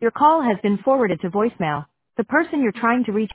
Your call has been forwarded to voicemail. The person you're trying to reach